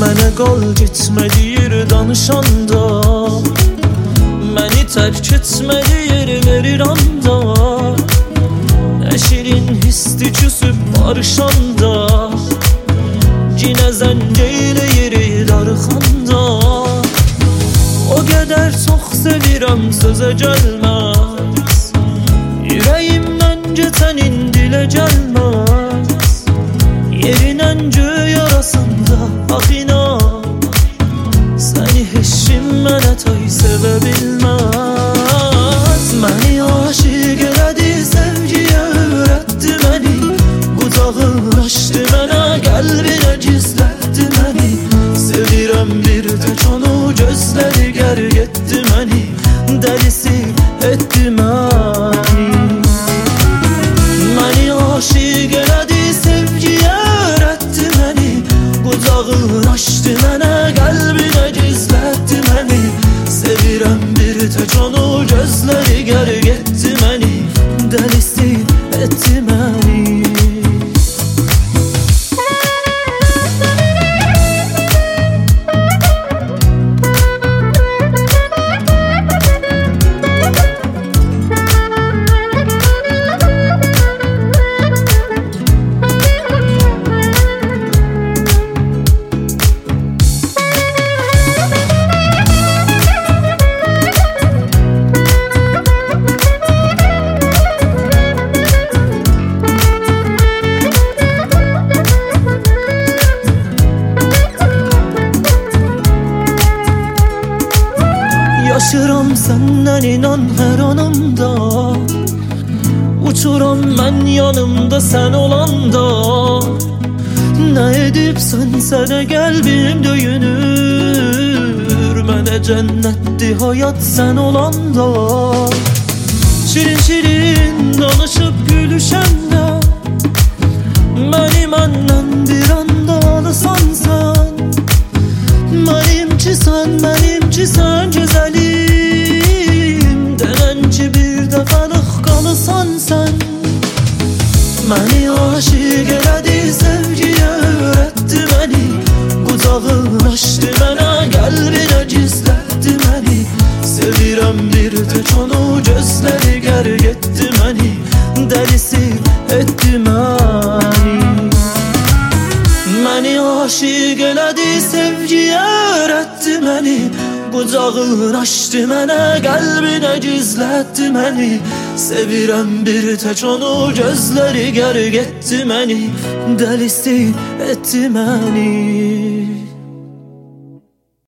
Mənə qal getmə deyir danışanda, məni tərk etmə deyir verir anda. Nə şirin hisdi küsüb barışanda, Cinə zəng eyləyir darıxanda. O qədər çox sevirəm sözə gəlməz, Ürəyimdən keçənin dilə gəlməz. Yerin göy arasında bax inan, səni heç kim mənə tay sevə bilməz. Məni aşiq elədi, sevgiyə öyrətdi məni, qucağını açdı mənə, qəlbinə gizlətdi məni. Sevirəm bir tək onu, gözləri gərg etdi məni, dəlisi etdi məni. Məni aşiq elədi, sevgiyə öyrətdi məni, qucağını açdı mənə, qəlbinə gizlətdi məni. Sevirəm bir tək onu, gözləri gərg etdi məni, dəlisi etdi məni. Yaşıram səndən inan hər anımda, uçuram mən yanımda sən olanda. Nə edibsən də qəlbim döyünür, mənə cənnətdir həyat sən olanda. Şirin şirin danışıb gülüşəndə, məni məndən bir anda alırsan sən. Mənimki sən gözəlim, denən ki bir dəfəlik qalısan sən. Məni aşiq elədi, sevgiyə öyrətdi məni, qucağını açdı mənə, qəlbinə gizlətdi məni. Sevirəm bir tək onu, gözləri gərg etdi məni, dəlisi etdi məni. Məni aşiq elədi, sevgiyə öyrətdi məni, qucağını açdı mənə, qəlbinə gizlətdi məni. Sevirəm bir tək onu, gözləri gərg etdi məni, dəlisi etdi məni.